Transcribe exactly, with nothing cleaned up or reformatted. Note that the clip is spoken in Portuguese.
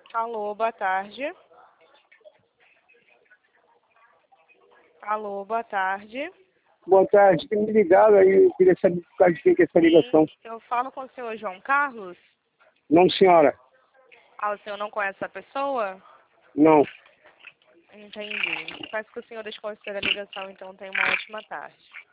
Alô, boa tarde. Alô, boa tarde. Boa tarde, tem me ligado aí, eu queria saber por causa de quem que é essa ligação. Sim, eu falo com o senhor João Carlos. Não, senhora. Ah, o senhor não conhece essa pessoa? Não. Entendi. Peço que o senhor desconsidere a ligação, então tenha uma ótima tarde.